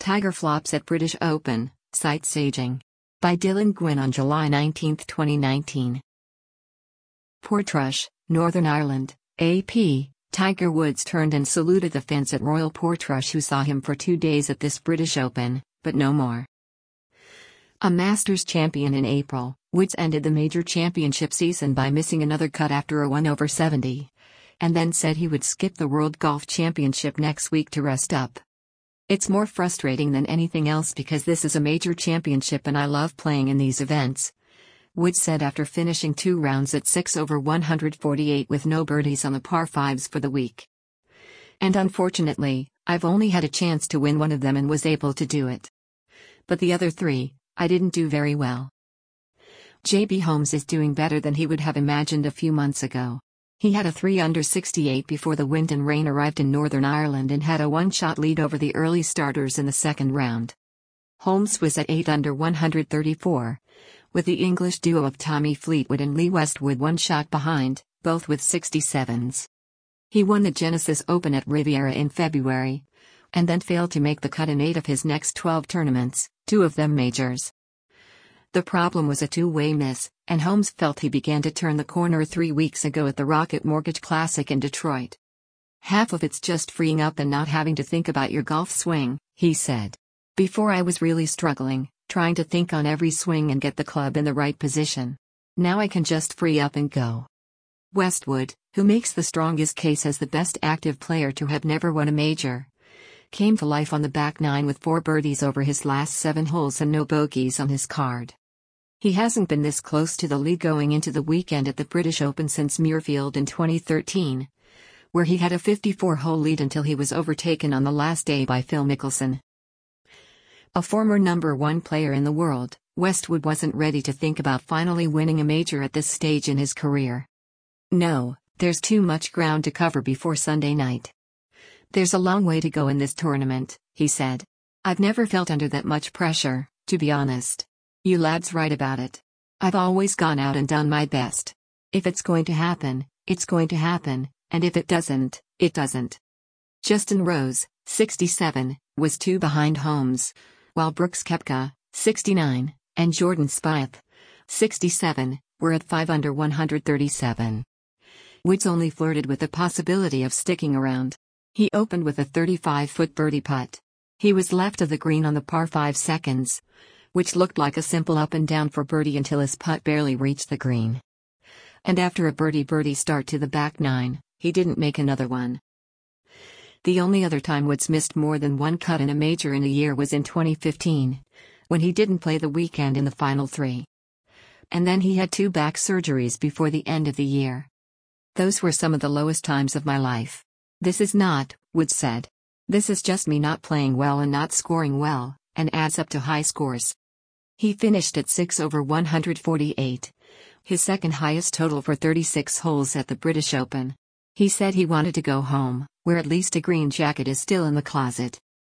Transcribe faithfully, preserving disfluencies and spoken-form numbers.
Tiger flops at British Open, sight saging. By Dylan Gwynn on July nineteenth twenty nineteen. Portrush, Northern Ireland, A P. Tiger Woods turned and saluted the fans at Royal Portrush who saw him for two days at this British Open, but no more. A Masters champion in April, Woods ended the major championship season by missing another cut after a one over seventy. And then said he would skip the World Golf Championship next week to rest up. It's more frustrating than anything else because this is a major championship and I love playing in these events, Woods said after finishing two rounds at six over one forty-eight with no birdies on the par fives for the week. And unfortunately, I've only had a chance to win one of them and was able to do it. But the other three, I didn't do very well. J B Holmes is doing better than he would have imagined a few months ago. He had a three under sixty-eight before the wind and rain arrived in Northern Ireland and had a one-shot lead over the early starters in the second round. Holmes was at eight under one thirty-four, with the English duo of Tommy Fleetwood and Lee Westwood one shot behind, both with sixty-sevens. He won the Genesis Open at Riviera in February, and then failed to make the cut in eight of his next twelve tournaments, two of them majors. The problem was a two-way miss, and Holmes felt he began to turn the corner three weeks ago at the Rocket Mortgage Classic in Detroit. Half of it's just freeing up and not having to think about your golf swing, he said. Before I was really struggling, trying to think on every swing and get the club in the right position. Now I can just free up and go. Westwood, who makes the strongest case as the best active player to have never won a major, came to life on the back nine with four birdies over his last seven holes and no bogeys on his card. He hasn't been this close to the lead going into the weekend at the British Open since Muirfield in twenty thirteen, where he had a fifty-four hole lead until he was overtaken on the last day by Phil Mickelson. A former number one player in the world, Westwood wasn't ready to think about finally winning a major at this stage in his career. No, there's too much ground to cover before Sunday night. There's a long way to go in this tournament, he said. I've never felt under that much pressure, to be honest. You lad's right about it. I've always gone out and done my best. If it's going to happen, it's going to happen, and if it doesn't, it doesn't. Justin Rose, sixty-seven, was two behind Holmes, while Brooks Koepka, sixty-nine, and Jordan Spieth, sixty-seven, were at five under one thirty-seven. Woods only flirted with the possibility of sticking around. He opened with a thirty-five-foot birdie putt. He was left of the green on the par five seconds, which looked like a simple up and down for birdie until his putt barely reached the green. And after a birdie-birdie start to the back nine, he didn't make another one. The only other time Woods missed more than one cut in a major in a year was in twenty fifteen, when he didn't play the weekend in the final three. And then he had two back surgeries before the end of the year. Those were some of the lowest times of my life. This is not, Woods said. This is just me not playing well and not scoring well, and adds up to high scores. He finished at six over one forty-eight, his second highest total for thirty-six holes at the British Open. He said he wanted to go home, where at least a green jacket is still in the closet.